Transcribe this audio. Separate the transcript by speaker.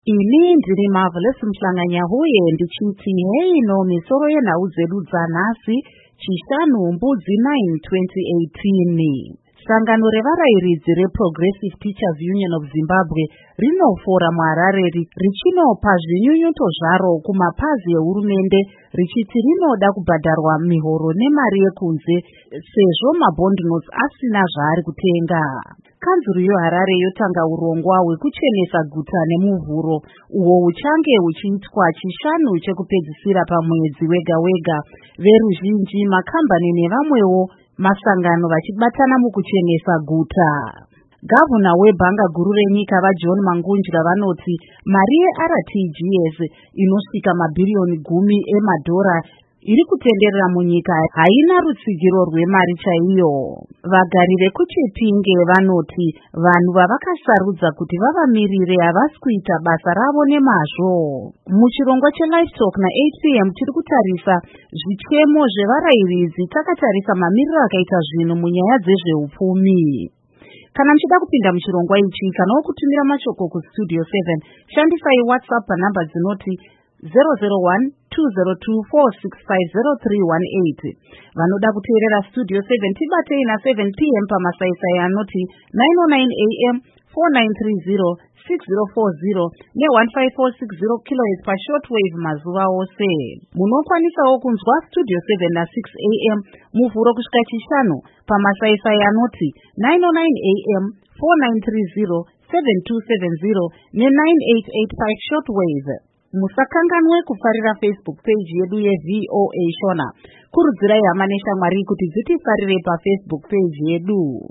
Speaker 1: Ini ndiri Marvelous Mhlanganyahuye ndichiti hei no misoro yenhau dzedu dzanhasi chishanu mbudzi 9 2018. Sangano revarairidzi reProgressive Teachers Union of Zimbabwe rinofora muHarare richinopa zvinyunyuto zvaro kumapazi ehurumende richiti rinoda kubhadharwa mihoro nemari yekunze sezvo mabond notes asina zvaari kutenga. Kanzuru yeHarare yotanga urongwa hwekuchenesa guta nemuvhuro uwo huchange huchiitwa chishanu chekupedzisira pamwedzi wega wega. Veruzhinji, makambani nevamwewo masangano vachibatana mukuchenesa guta. Gavana webhanga guru renyika vaJohn Mangunjira vanoti mari yeRTGS inosvika mabhiriyoni 10 emadhora iri kutenderera munyika haina rutsigiro rwemari chaiyo. Vagari vekuChipinge vanoti vanhu vavakasarudza kuti vavamirire havasi kuita basa ravo nemazvo. Muchirongwa cheLivetalk na8 p.m. tiri kutarisa zvichemo zvevarairidzi takatarisa mamiriro akaita zvinhu munyaya dzezveupfumi. Kana muchida kupinda muchirongwa ichi kana kutumira mashoko kustudio 7 shandisai WhatsApp panhamba dzinoti 001-202-465-0318. Vanoda kuteerera Studio 7 tibatei na 7 p.m. pamasaisai anoti 909 a.m., 4930, 6040 ne-15460 kHz pashortwave mazuva ose. Munokwanisawo kunzwa Studio 7 na 6 a.m. muvhuro kusvika chishanu pamasaisai anoti 909 a.m., 4930, 7270 ne-9885 shortwave. Musakanganwe kufarira Facebook page yedu yeVOA Shona. Kurudzirai hama neshamwari kuti dzitifarire paFacebook page yedu.